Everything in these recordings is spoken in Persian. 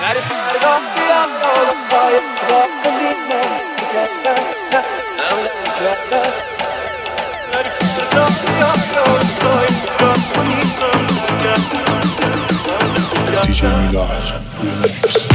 DJ Milaj Remix.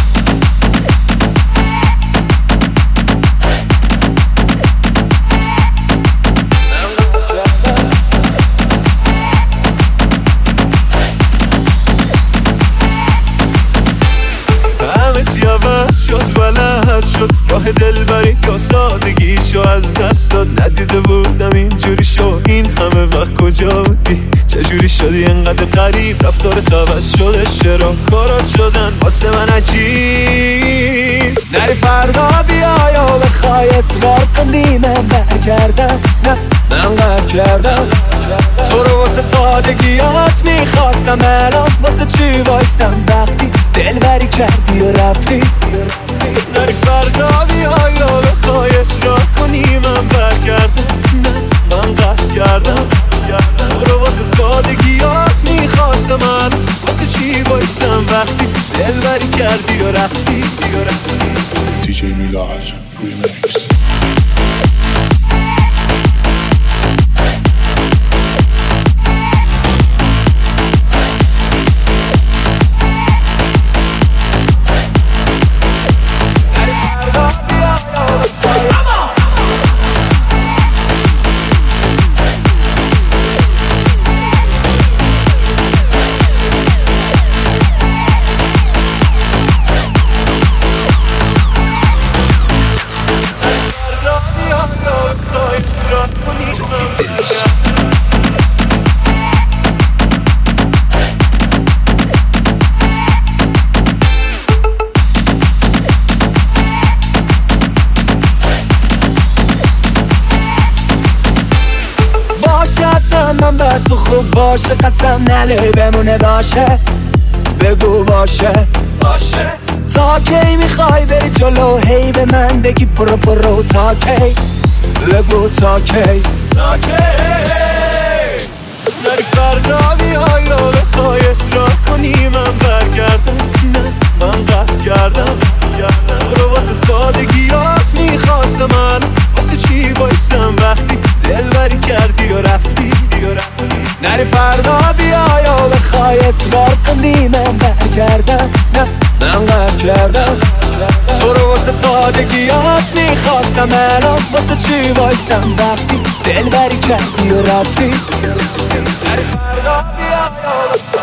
عوض شد بلد شد راه دلبری یا سادگیشو از دست داد. ندیده بودم اینجوری شو، این همه وقت کجا بودی؟ چجوری شدی انقدر غریب؟ رفتارت عوض شده، چرا کارات شدن واسه من عجیب؟ نری فردا بیا یا بخوای اصرار کنی من برگردم. نه من قهر کردم تو رو واسه سادگیات میخواستم، الان واسه چی وایستم وقتی دلبری کردی و رفتی؟ نری فردا بیا یا بخوای اصرار کنی من برگردم. نه من قهر کردم تو رو واسه سادگیات میخواستم، الان واسه چی وایستم وقتی دلبری کردی و رفتی؟ DJ Milaj Remix. من بر تو خوب باشه، قسم نله بمونه باشه، بگو باشه تا کی میخوای بری جلو؟ هی به من بگی برو تا کی؟ بگو تا کی؟ نری فردا بیا یا بخوای اصرار کنی من برگردم. نه من قهر کردم تو رو واسه سادگیات میخواستم، من واسه چی وایستم وقتی دلبری کردی و رفتی؟ نری فردا بیا یا بخوای اصرار کنی من برگردم. نه من قهر کردم تو رو واسه سادگیات میخواستم، الان واسه چی وایستم وقتی دلبری کردی و رفتی؟ نری فردا بیا